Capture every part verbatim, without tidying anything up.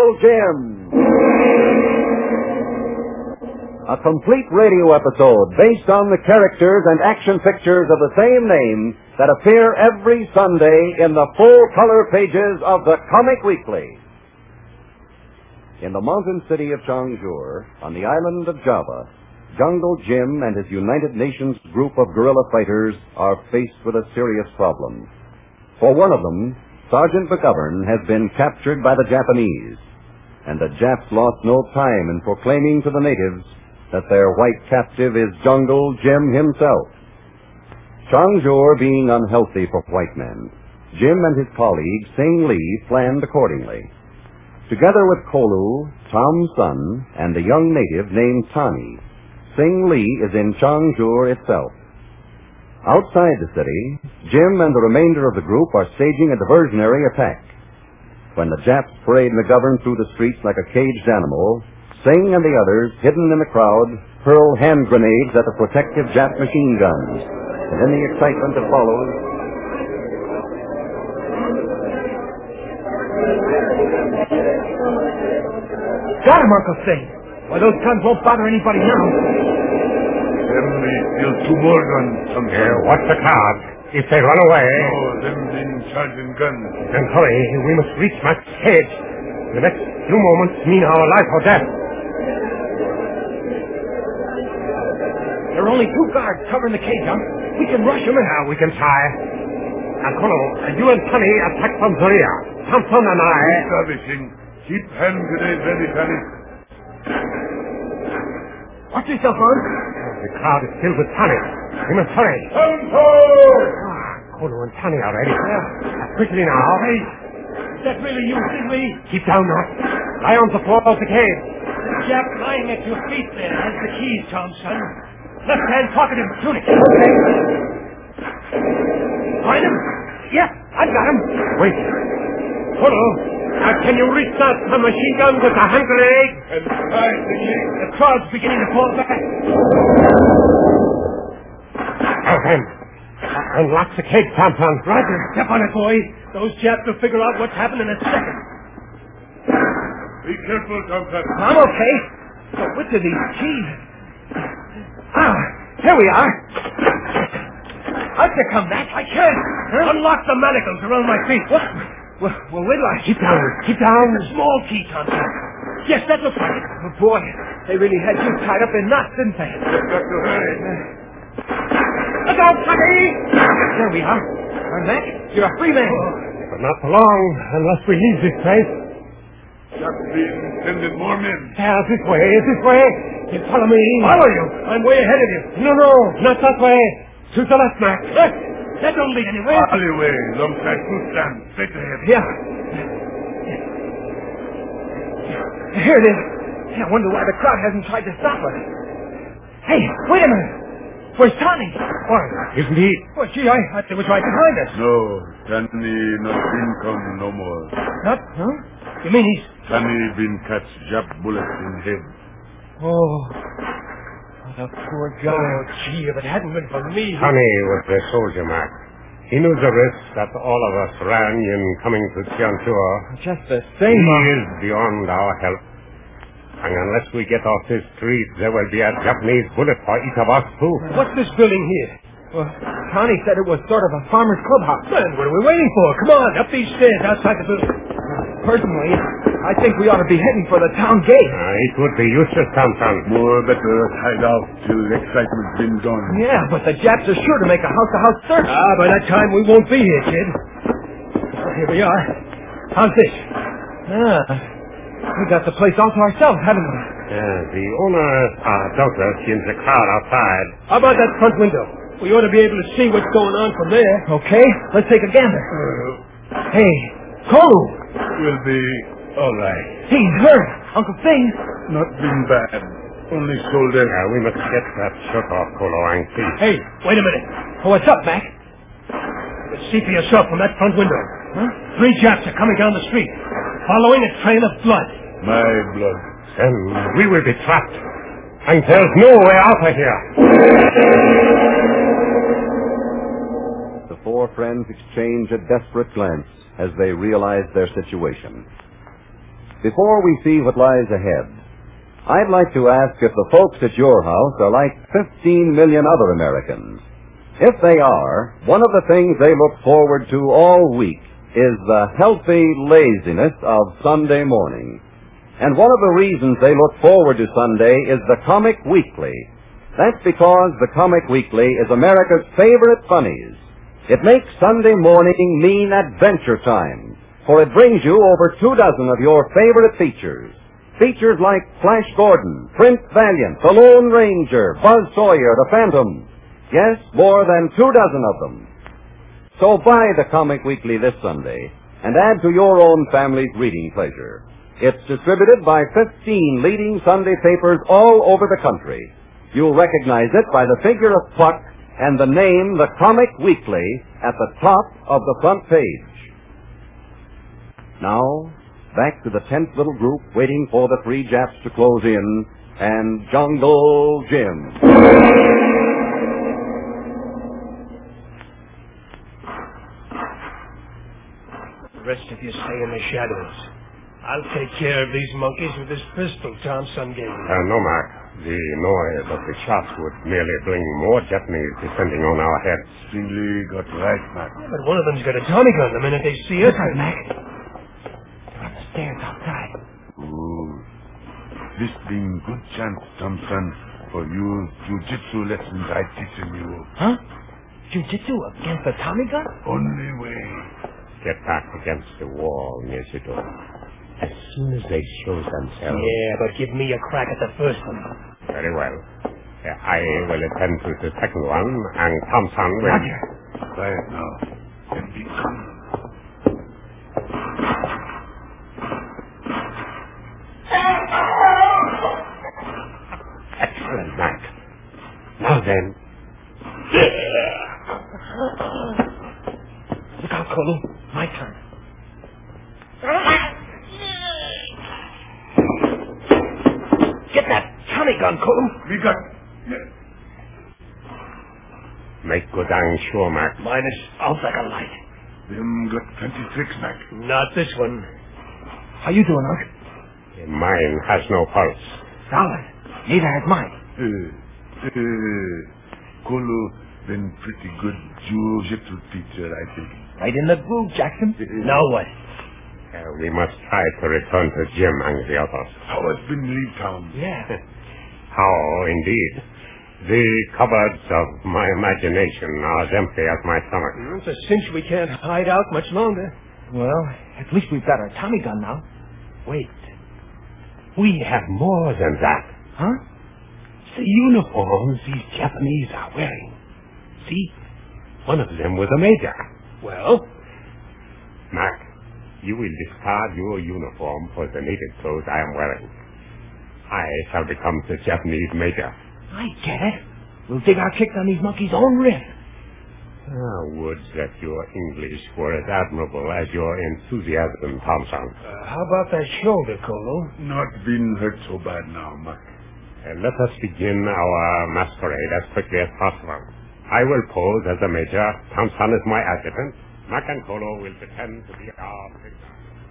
Jungle Jim. A complete radio episode based on the characters and action pictures of the same name that appear every Sunday in the full-color pages of the Comic Weekly. In the mountain city of Changjur, on the island of Java, Jungle Jim and his United Nations group of guerrilla fighters are faced with a serious problem. For one of them, Sergeant McGovern has been captured by the Japanese, and the Japs lost no time in proclaiming to the natives that their white captive is Jungle Jim himself. Changjur being unhealthy for white men, Jim and his colleague, Sing Lee, planned accordingly. Together with Kolu, Tom's son, and a young native named Tani, Sing Lee is in Changjur itself. Outside the city, Jim and the remainder of the group are staging a diversionary attack. When the Japs parade McGovern through the streets like a caged animal, Sing and the others, hidden in the crowd, hurl hand grenades at the protective Jap machine guns. And in the excitement that follows, got him, Uncle Sing. Well, those guns won't bother anybody now. Them be still two more guns, some Yeah, watch the crowd. If they run away... Oh, them been charging guns. Then hurry. We must reach Mac's cage. The next few moments mean our life or death. There are only two guards covering the cage, huh? We can rush them and... Yeah, we can try. And Kono, you and Tani attack from the rear. Thompson and I... Establishing. Keep hand grenades ready, Tani. Watch yourself, Ron. The crowd is filled with panic. We must hurry. Thompson! Ah, Kono and Tani are ready. Yeah. Quickly now. Hey, is that really you, Sing Lee? Keep down, Mac. Lie on the floor of the cage. The Jap lying at your feet there has the keys, Thompson. Left hand pocket of his tunic. Okay. Find him? Yeah, I've got him. Wait. Kono, uh, can you reach that machine gun with a hand grenade? And find the key. The crowd's beginning to fall back. Now then, uh, unlock the cage, Thompson. Roger, step on it, boy. Those Japs will figure out what's happened in a second. Be careful, Thompson. I'm okay. But which of these keys? Ah, here we are. How'd you come back? I can't. Huh? Unlock the manacles around my feet. What? Well, well, wait till I... Keep down. Keep down. The small key, Thompson. Yes, that looks like it. Oh, boy, they really had you tied up in knots, didn't they? Just got to hurry. Look out, Tuggy! There we are. Now, Mac, you're a free man. Oh. But not for long, unless we leave this place. Just been sending more men. Yeah, this way, this way. You follow me. Follow you? I'm way ahead of you. No, no, not that way. To the left, Mac. Left? That don't lead anywhere. Alleyway, alongside food stand, straight ahead. Yeah. Here it is. I wonder why the crowd hasn't tried to stop us. Hey, wait a minute. Where's Tani? Why, isn't he? Well, gee, I thought they was right behind us. No, Tani not been come no more. Not? Huh? You mean he's... Tani been catch Jap bullet in head. Oh. The poor guy. Oh, gee, if it hadn't been for me... Tani was the soldier, Mac. He knew the risk that all of us ran in coming to Changjur. Just the same... He is beyond our help. And unless we get off this street, there will be a Japanese bullet for each of us, too. What's this building here? Well, Connie said it was sort of a farmer's clubhouse. Then what are we waiting for? Come on, up these stairs outside the building. Personally, I think we ought to be heading for the town gate. Uh, it would be useless, Thompson. More better hide out till the excitement's been done. Yeah, but the Japs are sure to make a house-to-house search. Ah, by that time we won't be here, kid. Well, here we are. How's this? Ah, we got the place all to ourselves, haven't we? Yeah, the owner, uh, doubtless, in the crowd outside. How about that front window? We ought to be able to see what's going on from there. Okay, let's take a gander. Uh, hey, Kolu! We'll be all right. He's hurt. Uncle Sing. Not been bad. Only shoulder. Yeah, we must get that shirt off, Kolu, and see. Hey, wait a minute. Oh, what's up, Mac? You see for yourself from that front window. Huh? Three Japs are coming down the street, following a trail of blood. My blood. Then we will be trapped. And there's no way out of here. The four friends exchange a desperate glance as they realize their situation. Before we see what lies ahead, I'd like to ask if the folks at your house are like fifteen million other Americans. If they are, one of the things they look forward to all week is the healthy laziness of Sunday morning. And one of the reasons they look forward to Sunday is the Comic Weekly. That's because the Comic Weekly is America's favorite funnies. It makes Sunday morning mean adventure time, for it brings you over two dozen of your favorite features. Features like Flash Gordon, Prince Valiant, The Lone Ranger, Buzz Sawyer, The Phantom. Yes, more than two dozen of them. So buy the Comic Weekly this Sunday and add to your own family's reading pleasure. It's distributed by fifteen leading Sunday papers all over the country. You'll recognize it by the figure of Puck and the name, the Comic Weekly, at the top of the front page. Now, back to the tense little group waiting for the three Japs to close in, and Jungle Jim. The rest of you stay in the shadows. I'll take care of these monkeys with this pistol Tom Sun gave me. Uh, no, Mark. The noise of the shots would merely bring more Japanese descending on our heads. Stingley got right, Mac. Yeah, but one of them's got a Tommy gun the minute they see us. That's right, Mac. They're on the stairs outside. Ooh. This being good chance, Thompson, for you jiu-jitsu lessons I teaching you. Huh? Jiu-jitsu against the Tommy gun? Only way. Get back against the wall near the door. As soon as they show themselves. Yeah, but give me a crack at the first one. Very well. Uh, I will attend to the second one, and Thompson will... Roger. Quiet now. And be calm. Excellent, Mac. Now then. Look out, Kolu. My turn. Get that Tommy gun, Kolu. We got... Make good dang sure, Mac. Mine is out like a light. Them got twenty-six, Mac. Not this one. How you doing, Unc? Mine has no pulse. Solid. Neither has mine. Uh, uh, Kolo been pretty good jiu-jitsu teacher, I think. Right in the groove, Jackson. Now what? Uh, we must try to return to Jim and the others. How has been Lee Town? Yeah. How, indeed. The cupboards of my imagination are as empty as my stomach. It's a cinch we can't hide out much longer. Well, at least we've got our Tommy gun now. Wait. We have more than that. Huh? The uniforms these Japanese are wearing. See? One of them was a major. Well? Mac, you will discard your uniform for the native clothes I am wearing. I shall become the Japanese major. I get it. We'll dig our kicks on these monkeys' own riff. Ah, would that your English were as admirable as your enthusiasm, Thompson. Uh, how about that shoulder, Kolo? Not been hurt so bad now, Mac. Uh, let us begin our masquerade as quickly as possible. I will pose as the major. Thompson is my adjutant. Mac and Kolo will pretend to be our victims.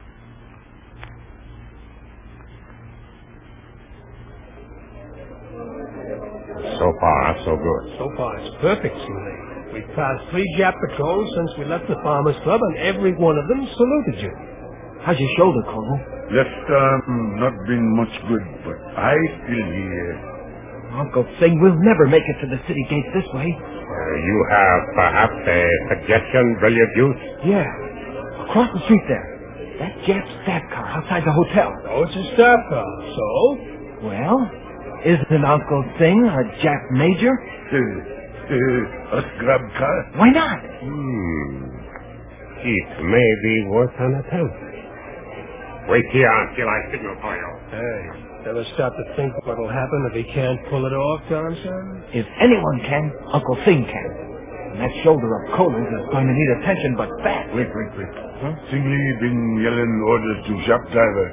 So far, so good. So far, it's perfect, Sule. We've passed three Jap patrols since we left the Farmers Club, and every one of them saluted you. How's your shoulder, Kolo? Left arm not been much good, but I still here. Uncle Sing will never make it to the city gates this way. Uh, you have perhaps a suggestion, brilliant youth? Yeah. Across the street there. That Jap staff car outside the hotel. Oh, it's a staff car. So? Well, isn't Uncle Sing a Jap major? Uh, uh, us grab car? Why not? Hmm. It may be worth an attempt. Wait here until I signal for you. Hey, ever stop to think what'll happen if he can't pull it off, Thompson? If anyone can, Uncle Sing can. And that shoulder of Kolo's is going to need attention, but fast. Wait, wait, wait. Huh? Singley been yelling orders to shop driver.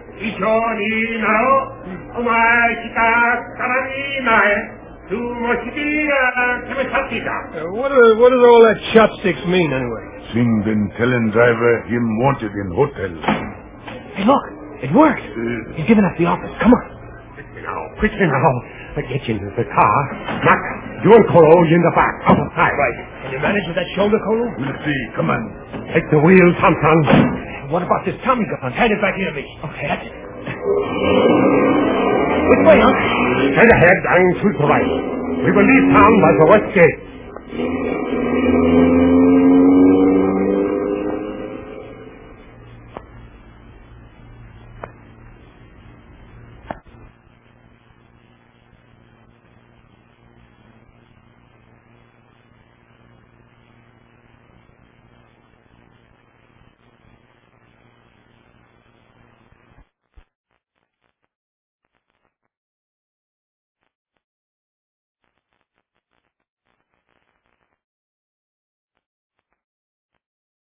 Uh, what, are, what does all that chopsticks mean, anyway? Sing been telling driver him wanted in hotel. Hey, look! It worked. He's given us the office. Come on. Quickly now, quickly now. Get into the car. Mac, you and Colo in the back. Outside. Right. Can you manage with that shoulder, Colo? We'll see. Come on. Take the wheel, Thompson. What about this Tommy gun? Hand it back here to me. Okay, that's it. Which way, huh? Straight ahead and to the right. We will leave town by the west gate.